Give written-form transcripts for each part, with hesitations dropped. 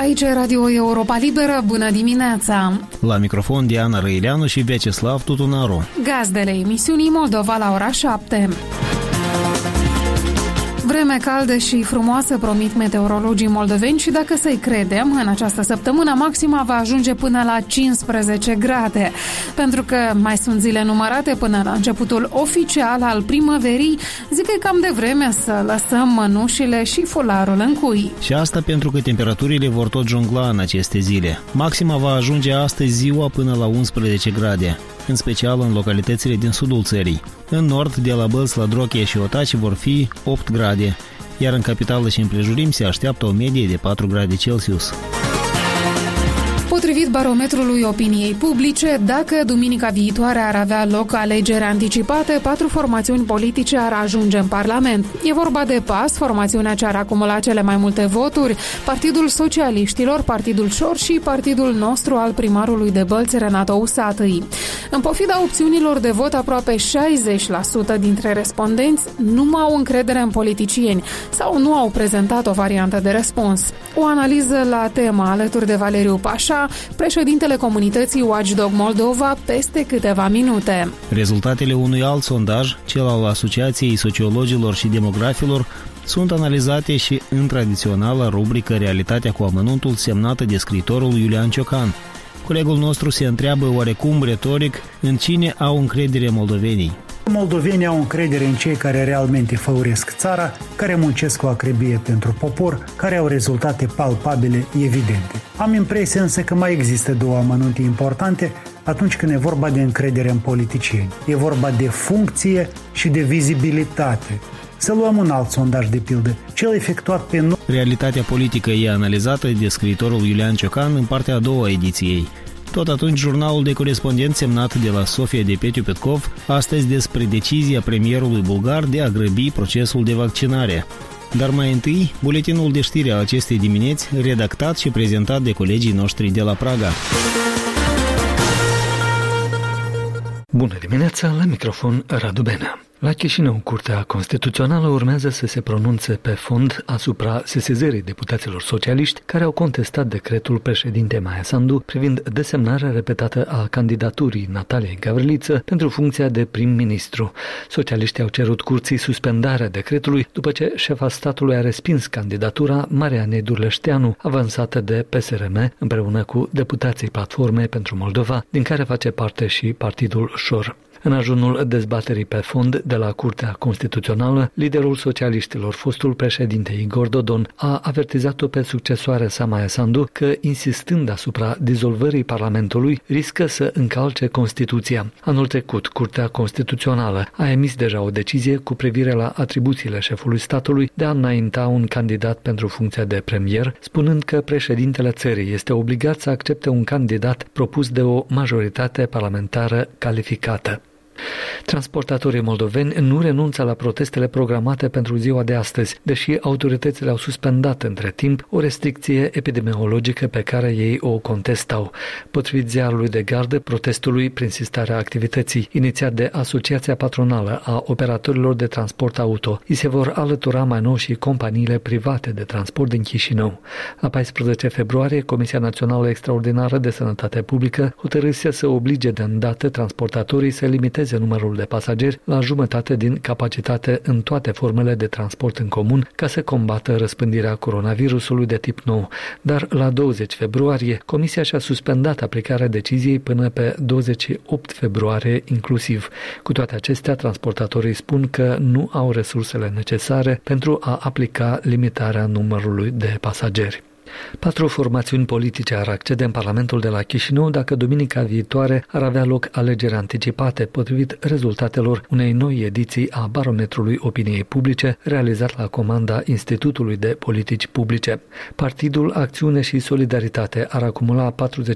Aici e Radio Europa Liberă, bună dimineața! La microfon Diana Răileanu și Vyacheslav Tutunaru. Gazdele emisiunii Moldova la ora 7. Vreme caldă și frumoasă promit meteorologii moldoveni și dacă să-i credem, în această săptămână maxima va ajunge până la 15 grade. Pentru că mai sunt zile numărate până la începutul oficial al primăverii, zic că e cam devreme să lăsăm mănușile și fularul în cui. Și asta pentru că temperaturile vor tot jongla în aceste zile. Maxima va ajunge astăzi ziua până la 11 grade, în special în localitățile din sudul țării. În nord, de la Bălți la Drochia și Otaci vor fi 8 grade, iar în capitală și împrejurim se așteaptă o medie de 4 grade Celsius. Potrivit barometrului opiniei publice, dacă duminica viitoare ar avea loc alegeri anticipate, 4 formațiuni politice ar ajunge în Parlament. E vorba de PAS, formațiunea ce ar acumula cele mai multe voturi, Partidul Socialiștilor, Partidul Șor și Partidul Nostru al primarului de Bălți, Renato Usatăi. În pofida opțiunilor de vot, aproape 60% dintre respondenți nu au încredere în politicieni sau nu au prezentat o variantă de răspuns. O analiză la temă alături de Valeriu Pașa, președintele comunității Watchdog Moldova, peste câteva minute. Rezultatele unui alt sondaj, cel al Asociației Sociologilor și Demografilor, sunt analizate și în tradiționala rubrică Realitatea cu amănuntul, semnată de scriitorul Iulian Ciocan. Colegul nostru se întreabă oarecum retoric în cine au încredere moldovenii. Moldovenii au încredere în cei care realmente făuresc țara, care muncesc cu acrebie pentru popor, care au rezultate palpabile, evidente. Am impresia însă că mai există două amănunte importante atunci când e vorba de încredere în politicieni. E vorba de funcție și de vizibilitate. Să luăm un alt sondaj de pildă, cel efectuat pe... Realitatea politică e analizată de scriitorul Iulian Ciocan în partea a doua a ediției. Tot atunci, jurnalul de corespondent semnat de la Sofia de Petiu Petkov, astăzi despre decizia premierului bulgar de a grăbi procesul de vaccinare. Dar mai întâi, buletinul de știri al acestei dimineți, redactat și prezentat de colegii noștri de la Praga. Bună dimineața, la microfon Radu Benea. La Chișinău, Curtea Constituțională urmează să se pronunțe pe fond asupra sesizării deputaților socialiști care au contestat decretul președintei Maia Sandu privind desemnarea repetată a candidaturii Nataliei Gavriliță pentru funcția de prim-ministru. Socialiștii au cerut curții suspendarea decretului după ce șefa statului a respins candidatura Marianei Durleșteanu, avansată de PSRM împreună cu deputații Platformei pentru Moldova, din care face parte și Partidul Șor. În ajunul dezbaterii pe fond de la Curtea Constituțională, liderul socialiștilor, fostul președinte Igor Dodon, a avertizat-o pe succesoarea sa Maia Sandu că, insistând asupra dizolvării Parlamentului, riscă să încalce Constituția. Anul trecut, Curtea Constituțională a emis deja o decizie cu privire la atribuțiile șefului statului de a înainta un candidat pentru funcția de premier, spunând că președintele țării este obligat să accepte un candidat propus de o majoritate parlamentară calificată. Transportatorii moldoveni nu renunță la protestele programate pentru ziua de astăzi, deși autoritățile au suspendat între timp o restricție epidemiologică pe care ei o contestau. Potrivit ziarului de gardă, protestului prin sistarea activității, inițiat de Asociația Patronală a Operatorilor de Transport Auto, îi se vor alătura mai nou și companiile private de transport din Chișinău. La 14 februarie, Comisia Națională Extraordinară de Sănătate Publică hotărâse să oblige de îndată transportatorii să limiteze numărul de pasageri la jumătate din capacitate în toate formele de transport în comun ca să combată răspândirea coronavirusului de tip nou. Dar la 20 februarie, Comisia și-a suspendat aplicarea deciziei până pe 28 februarie inclusiv. Cu toate acestea, transportatorii spun că nu au resursele necesare pentru a aplica limitarea numărului de pasageri. 4 formațiuni politice ar accede în Parlamentul de la Chișinău dacă duminica viitoare ar avea loc alegeri anticipate, potrivit rezultatelor unei noi ediții a Barometrului Opiniei Publice, realizat la comanda Institutului de Politici Publice. Partidul Acțiune și Solidaritate ar acumula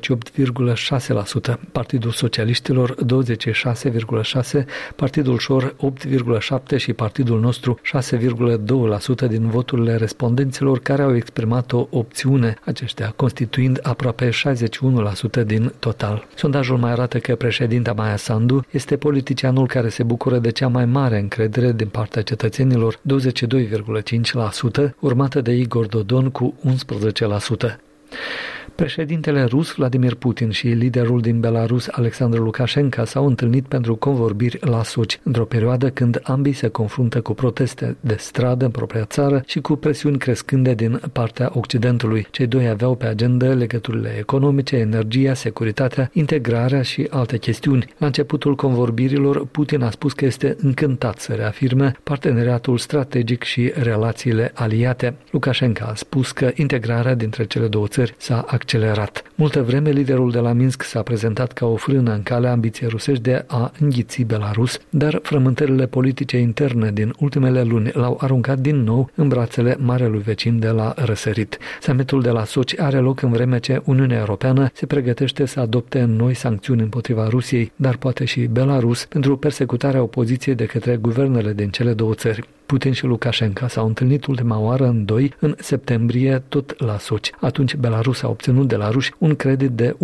48,6%, Partidul Socialiștilor 26,6%, Partidul Șor 8,7% și Partidul Nostru 6,2% din voturile respondenților care au exprimat o opțiune, aceștia constituind aproape 61% din total. Sondajul mai arată că președinta Maia Sandu este politicianul care se bucură de cea mai mare încredere din partea cetățenilor, 22,5%, urmată de Igor Dodon cu 11%. Președintele rus Vladimir Putin și liderul din Belarus Alexandru Lukashenko s-au întâlnit pentru convorbiri la Sochi, într-o perioadă când ambii se confruntă cu proteste de stradă în propria țară și cu presiuni crescânde din partea Occidentului. Cei doi aveau pe agenda legăturile economice, energia, securitatea, integrarea și alte chestiuni. La începutul convorbirilor, Putin a spus că este încântat să reafirme parteneriatul strategic și relațiile aliate. Lukashenko a spus că integrarea dintre cele două țări s-a accelerat. Multă vreme, liderul de la Minsk s-a prezentat ca o frână în calea ambiției rusești de a înghiți Belarus, dar frământările politice interne din ultimele luni l-au aruncat din nou în brațele marelui vecin de la răsărit. Summitul de la Sochi are loc în vreme ce Uniunea Europeană se pregătește să adopte noi sancțiuni împotriva Rusiei, dar poate și Belarus, pentru persecutarea opoziției de către guvernele din cele două țări. Putin și Lukashenko s-au întâlnit ultima oară în septembrie, tot la Sochi. Atunci Belarus a obținut de la ruși un credit de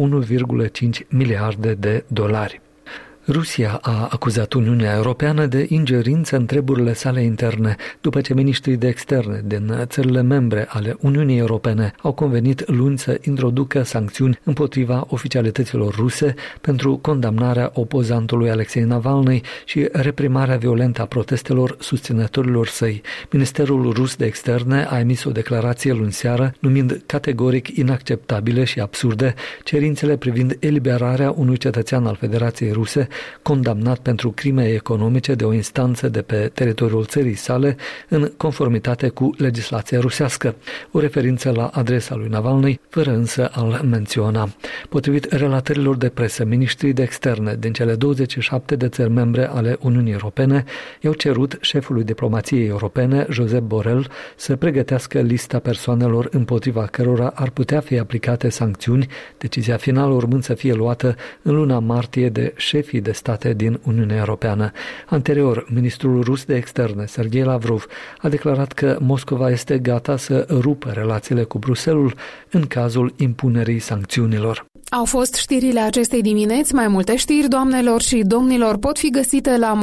1,5 miliarde de dolari. Rusia a acuzat Uniunea Europeană de ingerință în treburile sale interne, după ce miniștrii de externe din țările membre ale Uniunii Europene au convenit luni să introducă sancțiuni împotriva oficialităților ruse pentru condamnarea opozantului Alexei Navalny și reprimarea violentă a protestelor susținătorilor săi. Ministerul rus de externe a emis o declarație luni seară, numind categoric inacceptabile și absurde cerințele privind eliberarea unui cetățean al Federației Ruse condamnat pentru crime economice de o instanță de pe teritoriul țării sale în conformitate cu legislația rusească, o referință la adresa lui Navalny, fără însă a-l menționa. Potrivit relatărilor de presă, miniștrii de externe din cele 27 de țări membre ale Uniunii Europene i-au cerut șefului diplomației europene, Josep Borrell, să pregătească lista persoanelor împotriva cărora ar putea fi aplicate sancțiuni, decizia finală urmând să fie luată în luna martie de șefii de state din Uniunea Europeană. Anterior, ministrul rus de externe, Sergei Lavrov, a declarat că Moscova este gata să rupă relațiile cu Bruxelles în cazul impunerii sancțiunilor. Au fost știrile acestei dimineți. Mai multe știri, doamnelor și domnilor, pot fi găsite la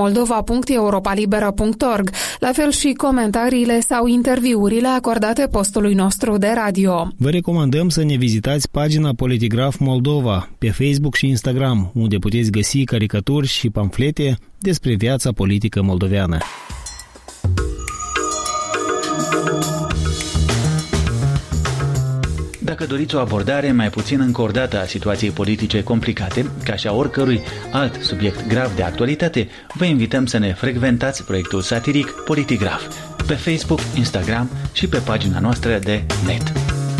moldova.europalibera.org, la fel și comentariile sau interviurile acordate postului nostru de radio. Vă recomandăm să ne vizitați pagina Politigraf Moldova pe Facebook și Instagram, unde puteți găsi caricaturi și pamflete despre viața politică moldoveană. Dacă doriți o abordare mai puțin încordată a situației politice complicate, ca și a oricărui alt subiect grav de actualitate, vă invităm să ne frecventați proiectul satiric Politigraf pe Facebook, Instagram și pe pagina noastră de net.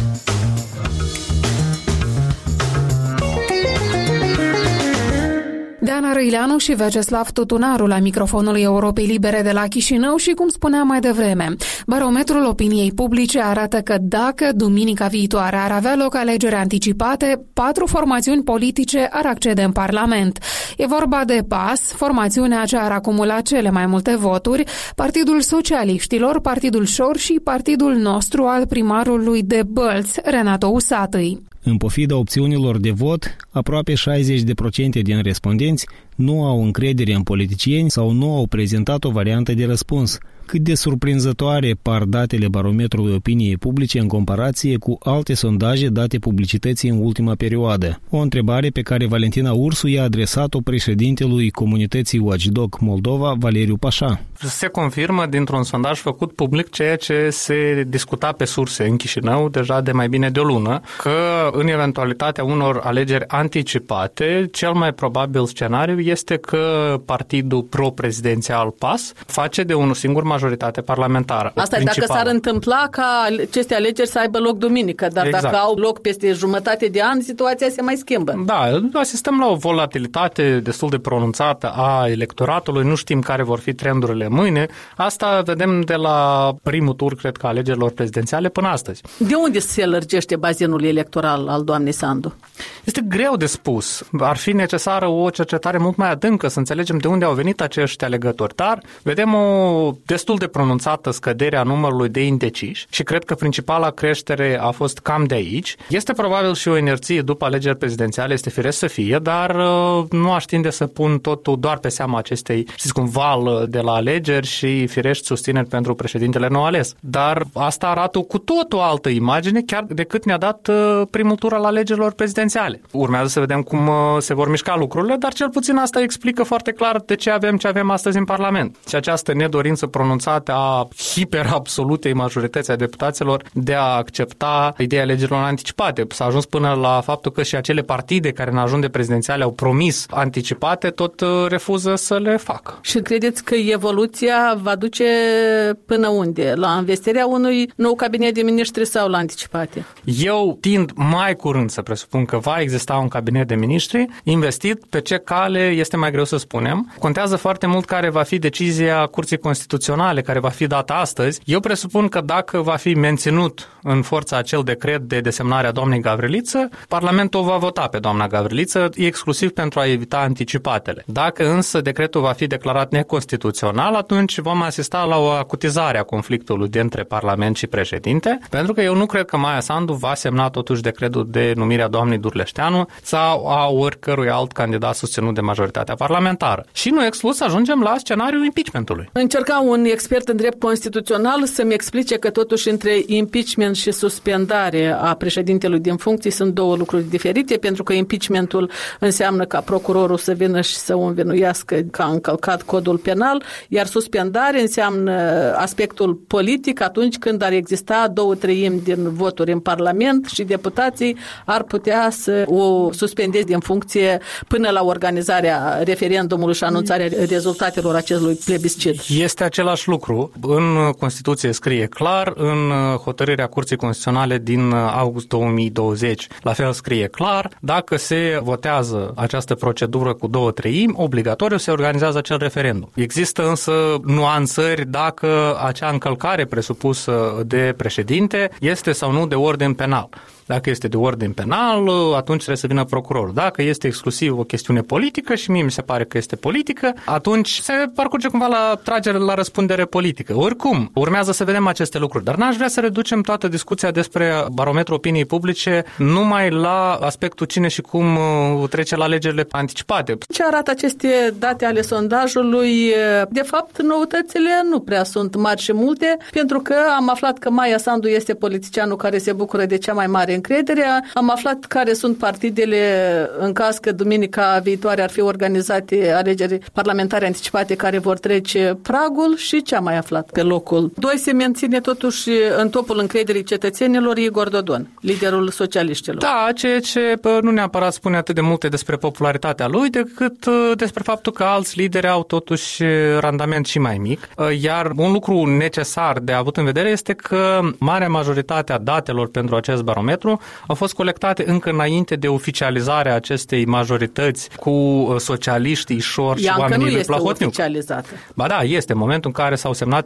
Diana Răileanu și Veceslav Tutunaru la microfonul Europei Libere de la Chișinău și, cum spuneam mai devreme, barometrul opiniei publice arată că dacă duminica viitoare ar avea loc alegeri anticipate, 4 formațiuni politice ar accede în Parlament. E vorba de PAS, formațiunea ce ar acumula cele mai multe voturi, Partidul Socialiștilor, Partidul Șor și Partidul Nostru al primarului de Bălți, Renato Usatăi. În pofida opțiunilor de vot, aproape 60% din respondenți nu au încredere în politicieni sau nu au prezentat o variantă de răspuns. Cât de surprinzătoare par datele barometrului opiniei publice în comparație cu alte sondaje date publicității în ultima perioadă? O întrebare pe care Valentina Ursu i-a adresat-o președintelui comunității Watchdog Moldova, Valeriu Pașa. Se confirmă dintr-un sondaj făcut public ceea ce se discuta pe surse în Chișinău deja de mai bine de o lună, că în eventualitatea unor alegeri anticipate, cel mai probabil scenariu este că partidul pro-prezidențial PAS face de unul singur majoritate parlamentară. Asta e dacă s-ar întâmpla ca aceste alegeri să aibă loc duminică, dar exact. Dacă au loc peste jumătate de an, situația se mai schimbă. Da, asistăm la o volatilitate destul de pronunțată a electoratului, nu știm care vor fi trendurile mâine. Asta vedem de la primul tur, cred că, alegerilor prezidențiale până astăzi. De unde se lărgește bazinul electoral al doamnei Sandu? Este greu de spus. Ar fi necesară o cercetare mult mai adâncă, să înțelegem de unde au venit acești alegători. Dar vedem o destul de pronunțată scădere a numărului de indeciși și cred că principala creștere a fost cam de aici. Este probabil și o inerție după alegeri prezidențiale, este firesc să fie, dar nu aș tinde să pun totul doar pe seama acestei, val de la alegeri și firești susțineri pentru președintele nou ales. Dar asta arată cu tot o altă imagine chiar decât ne-a dat primul tur al alegerilor prezidențiale. Urmează să vedem cum se vor mișca lucrurile, dar cel puțin asta explică foarte clar de ce avem ce avem astăzi în Parlament. Și această nedorință pronunțată a hiperabsolutei majorități a deputaților de a accepta ideea alegerilor anticipate. S-a ajuns până la faptul că și acele partide care în ajun de prezidențiale au promis anticipate, tot refuză să le facă. Și credeți că evoluția va duce până unde? La investirea unui nou cabinet de miniștri sau la anticipate? Eu tind mai curând să presupun că va exista un cabinet de miniștri investit. Pe ce cale este mai greu să spunem. Contează foarte mult care va fi decizia Curții Constituționale, care va fi dată astăzi. Eu presupun că dacă va fi menținut în forța acel decret de desemnare a doamnei Gavriliță, Parlamentul va vota pe doamna Gavriliță exclusiv pentru a evita anticipatele. Dacă însă decretul va fi declarat neconstituțional, atunci vom asista la o acutizare a conflictului dintre Parlament și președinte, pentru că eu nu cred că Maia Sandu va semna totuși decretul de numire a doamnei Durleșteanu sau a oricărui alt candidat susținut de majoritatea parlamentară. Și nu exclus să ajungem la scenariul impeachmentului. Încerca un expert în drept constituțional să-mi explice că totuși între impeachment și suspendare a președintelui din funcții sunt două lucruri diferite, pentru că impeachmentul înseamnă ca procurorul să vină și să o învinuiască că a încălcat codul penal, iar suspendare înseamnă aspectul politic atunci când ar exista 2/3 din voturi în Parlament și deputații ar putea să o suspendeze din funcție până la organizarea referendumului și anunțarea rezultatelor acelui plebiscit. Este același lucru. În Constituție scrie clar, în hotărârea Curții Constituționale din august 2020, la fel scrie clar, dacă se votează această procedură cu 2/3, obligatoriu se organizează acel referendum. Există însă nuanțări dacă acea încălcare presupusă de președinte este sau nu de ordin penal. Dacă este de ordin penal, atunci trebuie să vină procurorul. Dacă este exclusiv o chestiune politică, și mie mi se pare că este politică, atunci se parcurge cumva la tragere la răspundere politică. Oricum, urmează să vedem aceste lucruri. Dar n-aș vrea să reducem toată discuția despre barometrul opiniei publice numai la aspectul cine și cum trece la alegerile anticipate. Ce arată aceste date ale sondajului? De fapt, noutățile nu prea sunt mari și multe, pentru că am aflat că Maia Sandu este politicianul care se bucură de cea mai mare încredere. Am aflat care sunt partidele în caz că duminica viitoare ar fi organizate alegeri parlamentare anticipate care vor trece pragul și ce am mai aflat pe locul 2 se menține totuși în topul încrederii cetățenilor Igor Dodon, liderul socialiștilor. Da, ceea ce nu neapărat spune atât de multe despre popularitatea lui, decât despre faptul că alți lideri au totuși randament și mai mic. Iar un lucru necesar de avut în vedere este că marea majoritate a datelor pentru acest barometru au fost colectate încă înainte de oficializarea acestei majorități cu socialiștii Șor și oamenii lui Plahotniuc. Nu este oficializată. Ba da, este. În momentul în care s-au semnat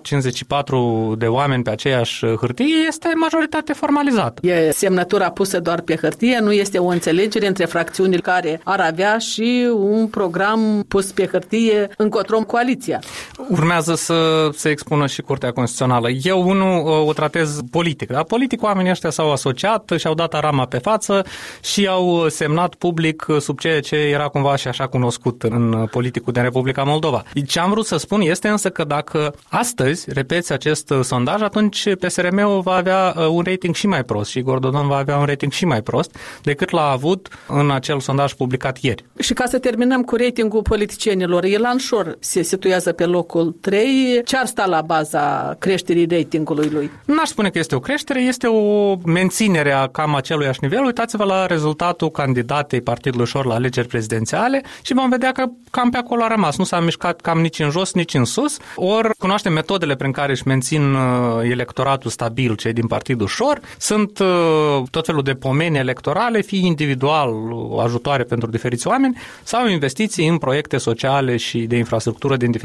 54 de oameni pe aceeași hârtie, este majoritate formalizată. E semnătura pusă doar pe hârtie, nu este o înțelegere între fracțiunile care ar avea și un program pus pe hârtie încotro coaliția. Urmează să se expună și Curtea Constituțională. Eu o tratez politic. Da? Politic, oamenii ăștia s-au asociat și-au dat arama pe față și au semnat public sub ceea ce era cumva și așa cunoscut în politicul din Republica Moldova. Ce am vrut să spun este însă că dacă astăzi repeți acest sondaj, atunci PSRM-ul va avea un rating și mai prost și Igor Dodon va avea un rating și mai prost decât l-a avut în acel sondaj publicat ieri. Și ca să terminăm cu ratingul politicienilor, Ilan Șor se situează pe locul 3. Ce ar sta la baza creșterii ratingului lui? N-aș spune că este o creștere, este o menținere a cam aceluiași nivel. Uitați-vă la rezultatul candidatei Partidului Șor la alegeri prezidențiale și vom vedea că cam pe acolo a rămas. Nu s-a mișcat cam nici în jos, nici în sus. Ori cunoaștem metodele prin care își mențin electoratul stabil cei din Partidul Șor. Sunt tot felul de pomeni electorale, fie individual ajutoare pentru diferiți oameni sau investiții în proiecte sociale și de infrastructură din diferite localități.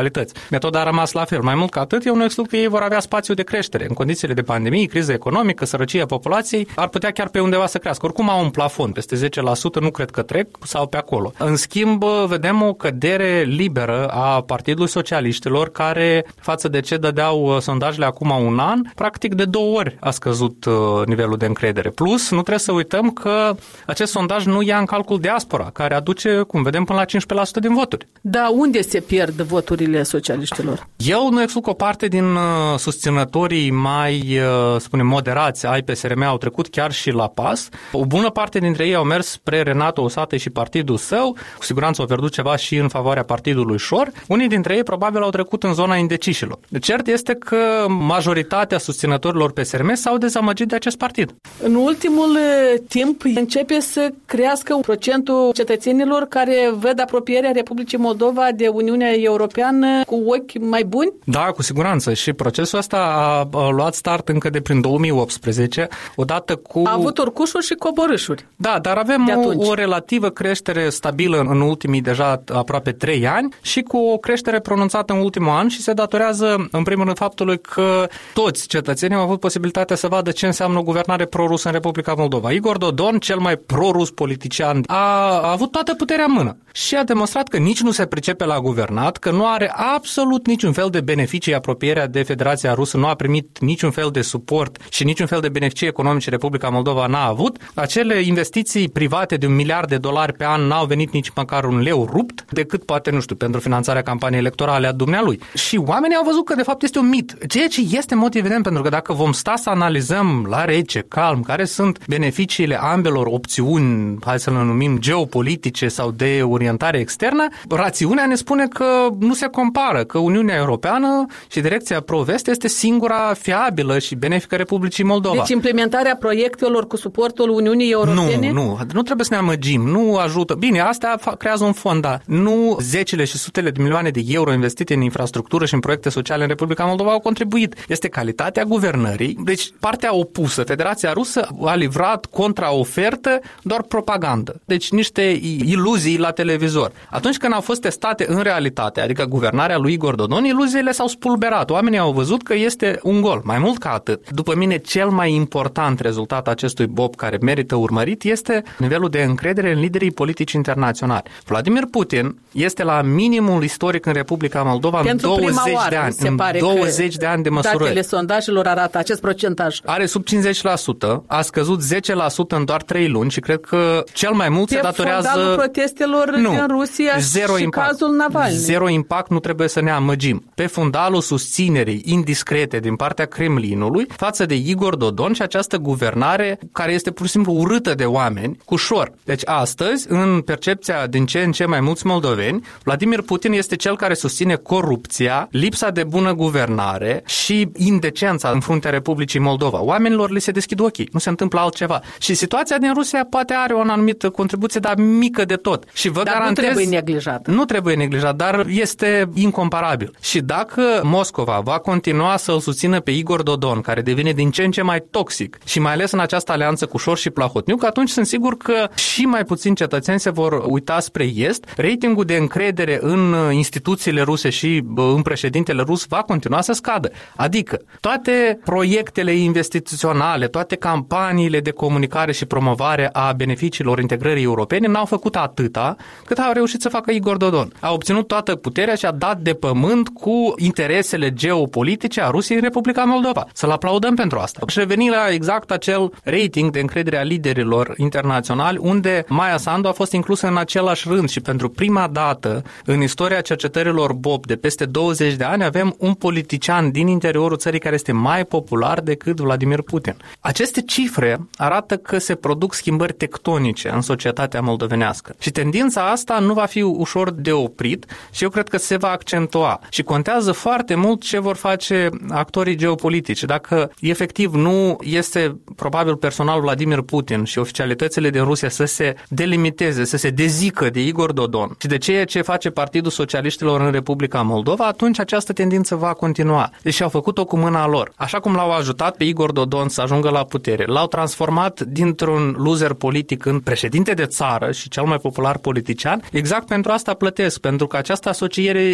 minorități. Metoda a rămas la fel. Mai mult ca atât, eu nu exclud că ei vor avea spațiu de creștere. În condițiile de pandemie, criză economică, sărăcia populației, ar putea chiar pe undeva să crească. Oricum au un plafon, peste 10%, nu cred că trec sau pe acolo. În schimb, vedem o cădere liberă a Partidului Socialiștilor, care, față de ce dădeau sondajele acum un an, practic de 2 ori a scăzut nivelul de încredere. Plus, nu trebuie să uităm că acest sondaj nu ia în calcul diaspora, care aduce, cum vedem, până la 15% din voturi. Da, unde se pierd voturile socialiștilor? Eu nu exclud că o parte din susținătorii mai, spunem, moderați ai PSRM au trecut chiar și la PAS. O bună parte dintre ei au mers spre Renato Usate și partidul său, cu siguranță au pierdut ceva și în favoarea partidului Șor. Unii dintre ei probabil au trecut în zona indecișilor. Cert este că majoritatea susținătorilor PSRM s-au dezamăgit de acest partid. În ultimul timp începe să crească procentul cetățenilor care văd apropierea Republicii Moldova de Uniunea Europeană cu ochi mai buni? Da, cu siguranță. Și procesul ăsta a luat start încă de prin 2018, odată cu... A avut urcușuri și coborâșuri. Da, dar avem o relativă creștere stabilă în ultimii deja aproape 3 ani și cu o creștere pronunțată în ultimul an și se datorează, în primul rând, faptului că toți cetățenii au avut posibilitatea să vadă ce înseamnă o guvernare pro-rusă în Republica Moldova. Igor Dodon, cel mai pro-rus politician, a avut toată puterea în mână și a demonstrat că nici nu se pricepe la guvernat, că nu are absolut niciun fel de beneficii apropierea de Federația Rusă, nu a primit niciun fel de suport și niciun fel de beneficii economice Republica Moldova n-a avut. Acele investiții private de $1 miliard pe an n-au venit nici măcar un leu rupt, decât poate, nu știu, pentru finanțarea campaniei electorale a dumnealui. Și oamenii au văzut că de fapt este un mit, ceea ce este în mod evident, pentru că dacă vom sta să analizăm la rece, calm, care sunt beneficiile ambelor opțiuni, hai să le numim geopolitice sau de orientare externă, rațiunea ne spune că nu se compară, că Uniunea Europeană și direcția pro-vest este singura fiabilă și benefică Republicii Moldova. Deci implementarea proiectelor cu suportul Uniunii Europene? Nu trebuie să ne amăgim, nu ajută. Bine, asta creează un fond, dar nu zecile și sutele de milioane de euro investite în infrastructură și în proiecte sociale în Republica Moldova au contribuit. Este calitatea guvernării. Deci partea opusă, Federația Rusă, a livrat contraofertă doar propagandă. Deci niște iluzii la televizor. Atunci când au fost testate în realitate, adică guvernarea lui Igor Dodon, iluziile s-au spulberat. Oamenii au văzut că este un gol. Mai mult ca atât, după mine, cel mai important rezultat acestui bob care merită urmărit este nivelul de încredere în liderii politici internaționali. Vladimir Putin este la minimul istoric în Republica Moldova în 20 de ani. Se pare 20 de ani de măsurări. Datele sondajelor arată acest procentaj. Are sub 50%, a scăzut 10% în doar 3 luni și cred că cel mai mult se datorează... Pe fondalul protestelor din Rusia și cazul Navalny. Zero impact, nu trebuie să ne amăgim. Pe fundalul susținerii indiscrete din partea Kremlinului față de Igor Dodon și această guvernare care este pur și simplu urâtă de oameni, cu șor. Deci astăzi, în percepția din ce în ce mai mulți moldoveni, Vladimir Putin este cel care susține corupția, lipsa de bună guvernare și indecența în fruntea Republicii Moldova. Oamenilor li se deschid ochii, nu se întâmplă altceva. Și situația din Rusia poate are o anumită contribuție, dar mică de tot. Și vă garantez, nu trebuie neglijat. Nu trebuie neglijat, dar este incomparabil. Și dacă Moscova va continua să-l susțină pe Igor Dodon, care devine din ce în ce mai toxic, și mai ales în această alianță cu Șor și Plahotniuc, atunci sunt sigur că și mai puțini cetățeni se vor uita spre est. Ratingul de încredere în instituțiile ruse și în președintele rus va continua să scadă. Adică toate proiectele investiționale, toate campaniile de comunicare și promovare a beneficiilor integrării europene n-au făcut atâta cât au reușit să facă Igor Dodon. A obținut toată puterea și a dat de pământ cu interesele geopolitice a Rusiei în Republica Moldova. Să-l aplaudăm pentru asta. Și reveni la exact acel rating de încredere a liderilor internaționali, unde Maia Sandu a fost inclusă în același rând și pentru prima dată în istoria cercetărilor BOP de peste 20 de ani avem un politician din interiorul țării care este mai popular decât Vladimir Putin. Aceste cifre arată că se produc schimbări tectonice în societatea moldovenească și tendința asta nu va fi ușor de oprit și eu cred că se va accentua și contează foarte mult ce vor face actorii geopolitici. Dacă efectiv nu este probabil personal Vladimir Putin și oficialitățile din Rusia să se delimiteze, să se dezică de Igor Dodon și de ceea ce face Partidul Socialiștilor în Republica Moldova, atunci această tendință va continua. Deci au făcut-o cu mâna lor. Așa cum l-au ajutat pe Igor Dodon să ajungă la putere, l-au transformat dintr-un loser politic în președinte de țară și cel mai popular politician, exact pentru asta plătesc, pentru că această asociere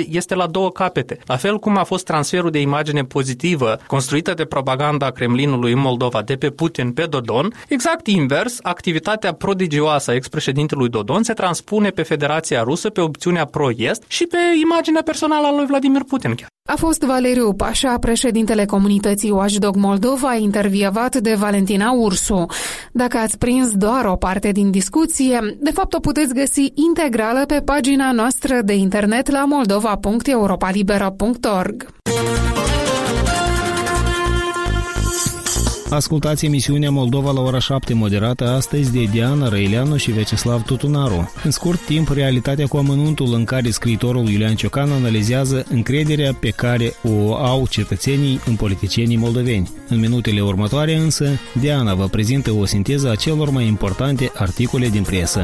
monedei este la două capete. La fel cum a fost transferul de imagine pozitivă construită de propaganda Kremlinului în Moldova de pe Putin pe Dodon, exact invers, activitatea prodigioasă a ex-președintelui Dodon se transpune pe Federația Rusă, pe opțiunea pro-est și pe imaginea personală a lui Vladimir Putin chiar. A fost Valeriu Pașa, președintele comunității Watchdog Moldova, intervievat de Valentina Ursu. Dacă ați prins doar o parte din discuție, de fapt o puteți găsi integrală pe pagina noastră de internet la moldova.europalibera.org. Ascultați emisiunea Moldova la ora 7, moderată astăzi de Diana Răileanu și Vyacheslav Tutunaru. În scurt timp, realitatea cu amănuntul în care scriitorul Iulian Ciocan analizează încrederea pe care o au cetățenii în politicienii moldoveni. În minutele următoare însă, Diana vă prezintă o sinteză a celor mai importante articole din presă.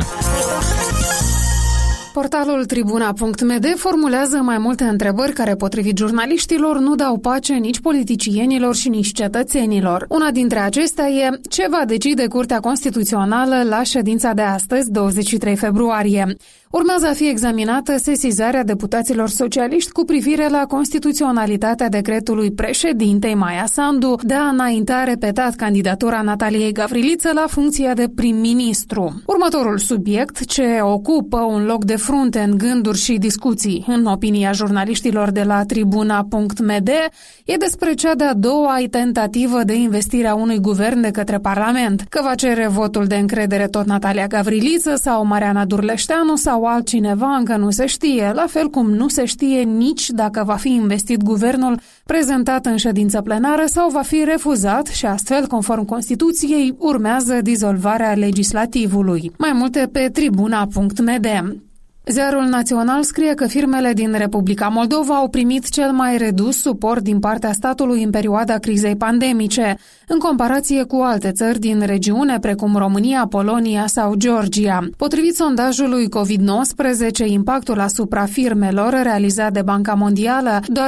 Portalul Tribuna.md formulează mai multe întrebări care, potrivit jurnaliștilor, nu dau pace nici politicienilor și nici cetățenilor. Una dintre acestea e: ce va decide Curtea Constituțională la ședința de astăzi, 23 februarie? Urmează a fi examinată sesizarea deputaților socialiști cu privire la constituționalitatea decretului președintei Maia Sandu de a înainta repetat candidatura Nataliei Gavriliță la funcția de prim-ministru. Următorul subiect, ce ocupă un loc de frunte în gânduri și discuții, în opinia jurnaliștilor de la Tribuna.md, e despre cea de-a doua tentativă de investire a unui guvern de către Parlament, că va cere votul de încredere tot Natalia Gavriliță sau Mariana Durleșteanu sau altcineva, încă nu se știe, la fel cum nu se știe nici dacă va fi investit guvernul prezentat în ședință plenară sau va fi refuzat și astfel, conform Constituției, urmează dizolvarea legislativului. Mai multe pe Tribuna.md. Ziarul Național scrie că firmele din Republica Moldova au primit cel mai redus suport din partea statului în perioada crizei pandemice, în comparație cu alte țări din regiune, precum România, Polonia sau Georgia. Potrivit sondajului COVID-19, impactul asupra firmelor realizat de Banca Mondială, doar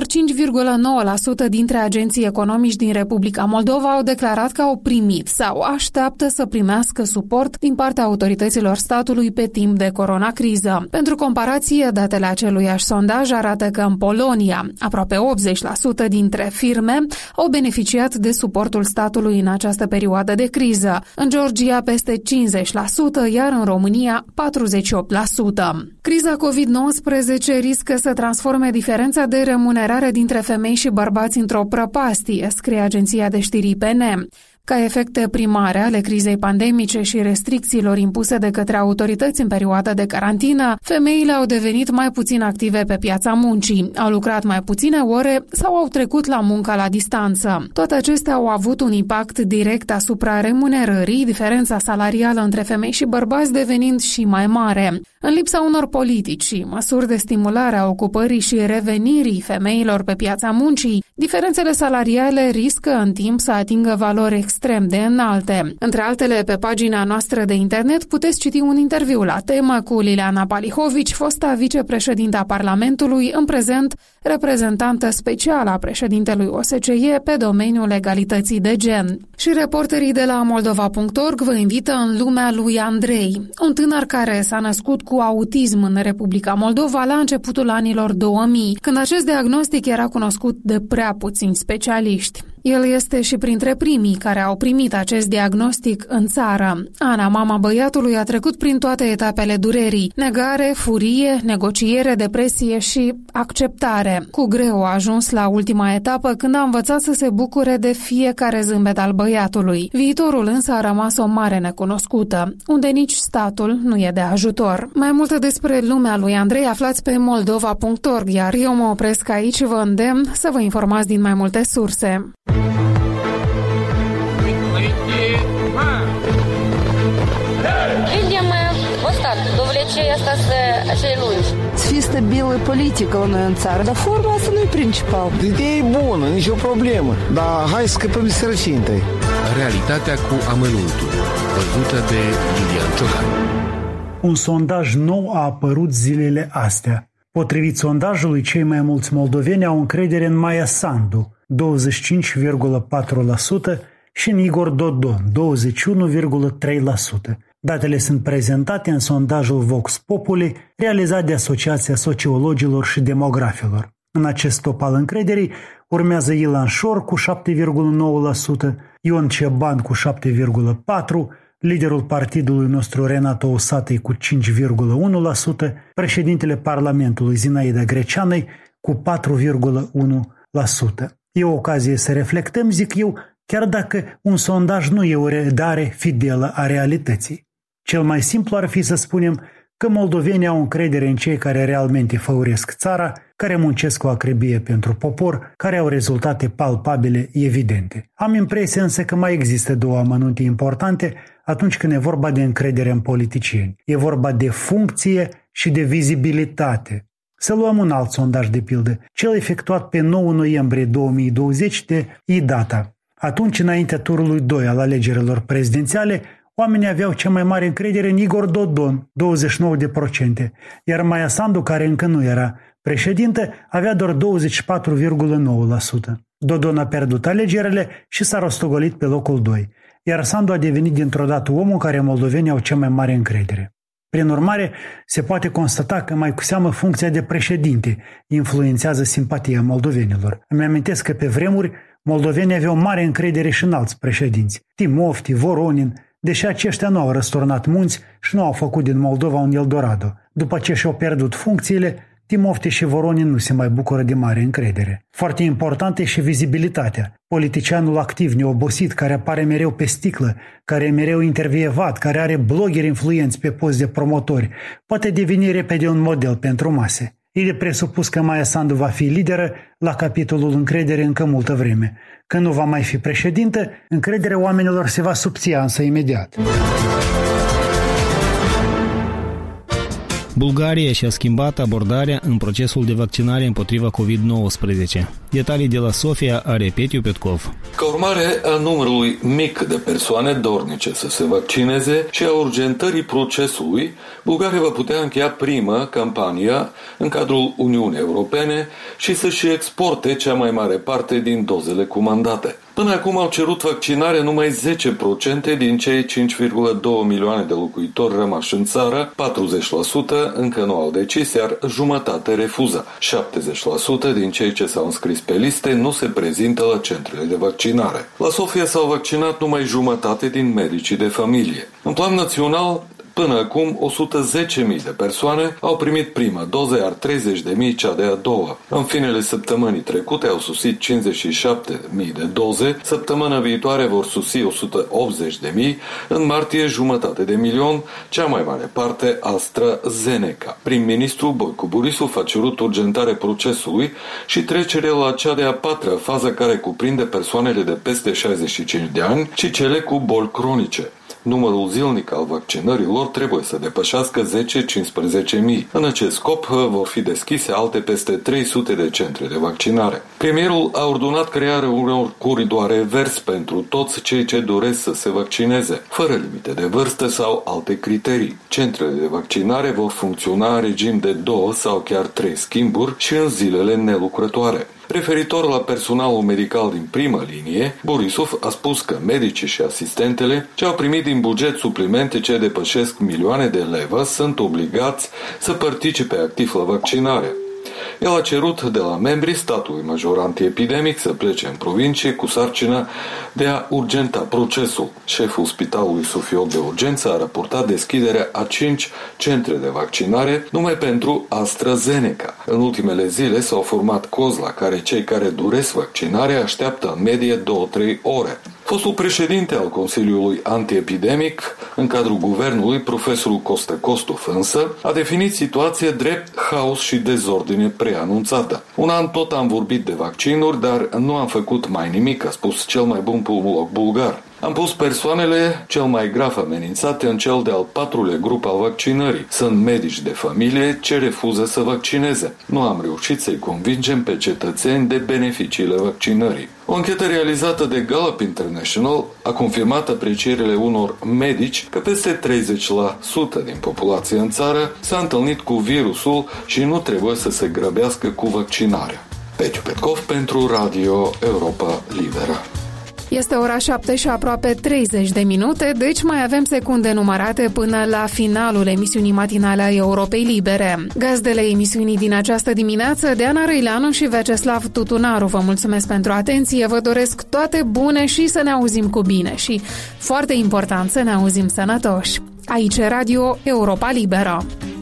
5,9% dintre agenții economici din Republica Moldova au declarat că au primit sau așteaptă să primească suport din partea autorităților statului pe timp de coronacriză. Pentru comparație, datele aceluiași sondaj arată că în Polonia, aproape 80% dintre firme au beneficiat de suportul statului în această perioadă de criză, în Georgia peste 50%, iar în România 48%. Criza COVID-19 riscă să transforme diferența de remunerare dintre femei și bărbați într-o prăpastie, scrie agenția de știri IPN. Ca efecte primare ale crizei pandemice și restricțiilor impuse de către autorități în perioada de carantină, femeile au devenit mai puțin active pe piața muncii, au lucrat mai puține ore sau au trecut la munca la distanță. Toate acestea au avut un impact direct asupra remunerării, diferența salarială între femei și bărbați devenind și mai mare. În lipsa unor politici și măsuri de stimulare a ocupării și revenirii femeilor pe piața muncii, diferențele salariale riscă în timp să atingă valori extrem de înalte. Între altele, pe pagina noastră de internet puteți citi un interviu la temă cu Liliana Palihovici, fosta vicepreședinta Parlamentului, în prezent reprezentantă specială a președintelui OSCE pe domeniul egalității de gen. Și reporterii de la Moldova.org vă invită în lumea lui Andrei, un tânăr care s-a născut cu autism în Republica Moldova la începutul anilor 2000, când acest diagnostic era cunoscut de prea puțini specialiști. El este și printre primii care au primit acest diagnostic în țară. Ana, mama băiatului, a trecut prin toate etapele durerii: negare, furie, negociere, depresie și acceptare. Cu greu a ajuns la ultima etapă, când a învățat să se bucure de fiecare zâmbet al băiatului. Viitorul însă a rămas o mare necunoscută, unde nici statul nu e de ajutor. Mai multe despre lumea lui Andrei aflați pe moldova.org, iar eu mă opresc aici și vă îndemn să vă informați din mai multe surse. Видим остаток до влечения acei lungi. Să fie stabilă politică la noi în țară, dar forma asta nu e principal. Ideea e bună, nicio problemă, dar hai să scăpăm de sărăcie întâi. Realitatea cu amănuntul, văzută de Iulian Ciocan. Un sondaj nou a apărut zilele astea. Potrivit sondajului, cei mai mulți moldoveni au încredere în Maia Sandu, 25,4%, și în Igor Dodon, 21,3%. Datele sunt prezentate în sondajul Vox Populi, realizat de Asociația Sociologilor și Demografilor. În acest top al încrederii urmează Ilan Șor cu 7,9%, Ion Ceban cu 7,4%, liderul partidului nostru Renato Osatăi cu 5,1%, președintele Parlamentului Zinaida Greceanei cu 4,1%. E o ocazie să reflectăm, zic eu, chiar dacă un sondaj nu e o redare fidelă a realității. Cel mai simplu ar fi să spunem că moldovenii au încredere în cei care realmente făuresc țara, care muncesc cu acrebie pentru popor, care au rezultate palpabile, evidente. Am impresia însă că mai există două amănunte importante atunci când e vorba de încredere în politicieni. E vorba de funcție și de vizibilitate. Să luăm un alt sondaj de pildă, cel efectuat pe 9 noiembrie 2020 de iData. Atunci, înaintea turului 2 al alegerilor prezidențiale, oamenii aveau cea mai mare încredere în Igor Dodon, 29%, iar Maia Sandu, care încă nu era președintă, avea doar 24,9%. Dodon a pierdut alegerile și s-a rostogolit pe locul 2, iar Sandu a devenit dintr-o dată omul care moldovenii au cea mai mare încredere. Prin urmare, se poate constata că mai cu seamă funcția de președinte influențează simpatia moldovenilor. Îmi amintesc că pe vremuri moldovenii aveau mare încredere și în alți președinți, Timofti, Voronin, deși aceștia nu au răsturnat munți și nu au făcut din Moldova un Eldorado. După ce și-au pierdut funcțiile, Timofti și Voronin nu se mai bucură de mare încredere. Foarte importantă e și vizibilitatea. Politicianul activ, neobosit, care apare mereu pe sticlă, care e mereu intervievat, care are blogeri influenți pe post de promotori, poate deveni repede un model pentru mase. E de presupus că Maia Sandu va fi lideră la capitolul încredere încă multă vreme. Când nu va mai fi președintă, încrederea oamenilor se va subția însă imediat. Bulgaria și-a schimbat abordarea în procesul de vaccinare împotriva COVID-19. Detalii de la Sofia are Petiu Petkov. Ca urmare a numărului mic de persoane dornice să se vaccineze și a urgentării procesului, Bulgaria va putea încheia prima campania în cadrul Uniunii Europene și să-și exporte cea mai mare parte din dozele comandate. Până acum au cerut vaccinare numai 10% din cei 5,2 milioane de locuitori rămași în țară, 40% încă nu au decis, iar jumătate refuză. 70% din cei ce s-au înscris pe liste nu se prezintă la centrele de vaccinare. La Sofia s-au vaccinat numai jumătate din medicii de familie. În plan național, până acum, 110.000 de persoane au primit prima doză, iar 30.000 cea de-a doua. În finele săptămânii trecute au sosit 57.000 de doze, săptămâna viitoare vor sosi 180.000, în martie 500.000, cea mai mare parte AstraZeneca. Prim-ministru Boicu Borisov a cerut urgentare procesului și trecere la cea de-a patra fază care cuprinde persoanele de peste 65 de ani și cele cu boli cronice. Numărul zilnic al vaccinărilor trebuie să depășească 10-15.000. În acest scop vor fi deschise alte peste 300 de centre de vaccinare. Premierul a ordonat crearea unor coridoare verzi pentru toți cei ce doresc să se vaccineze, fără limite de vârstă sau alte criterii. Centrele de vaccinare vor funcționa în regim de 2 sau chiar 3 schimburi și în zilele nelucrătoare. Referitor la personalul medical din primă linie, Borisov a spus că medicii și asistentele ce au primit din buget suplimente ce depășesc milioane de lei sunt obligați să participe activ la vaccinare. El a cerut de la membrii statului major antiepidemic să plece în provincie cu sarcina de a urgenta procesul. Șeful Spitalului Sofiot de Urgență a raportat deschiderea a 5 centre de vaccinare numai pentru AstraZeneca. În ultimele zile s-au format cozi la care cei care doresc vaccinarea așteaptă în medie 2-3 ore. Fostul președinte al Consiliului Antiepidemic, în cadrul guvernului, profesorul Costă Costov, însă, a definit situația drept haos și dezordine preanunțată. Un an tot am vorbit de vaccinuri, dar nu am făcut mai nimic, a spus cel mai bun pulmolog bulgar. Am pus persoanele cel mai grav amenințate în cel de-al 4-lea grup al vaccinării. Sunt medici de familie ce refuză să vaccineze. Nu am reușit să-i convingem pe cetățeni de beneficiile vaccinării. O anchetă realizată de Gallup International a confirmat aprecierile unor medici că peste 30% din populația în țară s-a întâlnit cu virusul și nu trebuie să se grăbească cu vaccinarea. Petiu Petkov pentru Radio Europa Liberă. Este ora 7 și aproape 30 de minute, deci mai avem secunde numărate până la finalul emisiunii matinale a Europei Libere. Gazdele emisiunii din această dimineață, Deana Răileanu și Veceslav Tutunaru, vă mulțumesc pentru atenție, vă doresc toate bune și să ne auzim cu bine și, foarte important, să ne auzim sănătoși. Aici Radio Europa Liberă.